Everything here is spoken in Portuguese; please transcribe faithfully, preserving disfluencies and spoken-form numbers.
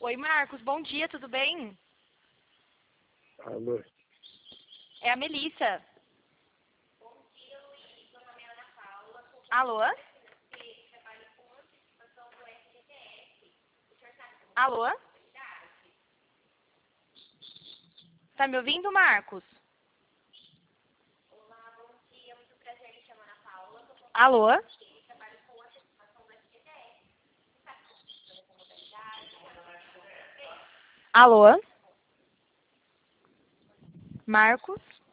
Oi, Marcos, bom dia, tudo bem? Alô? É a Melissa. Alô? Alô? Tá me ouvindo, Marcos? Alô? Alô? Marcos?